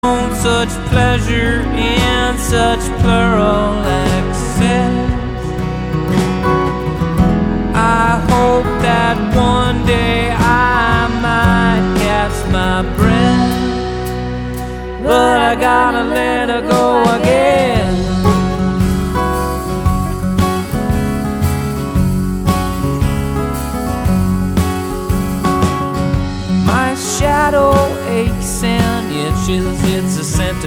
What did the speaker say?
such pleasure in such plural excess. I hope that one day I might catch my breath, but I gotta let her go again. My shadow aches and itches, it's a sentiment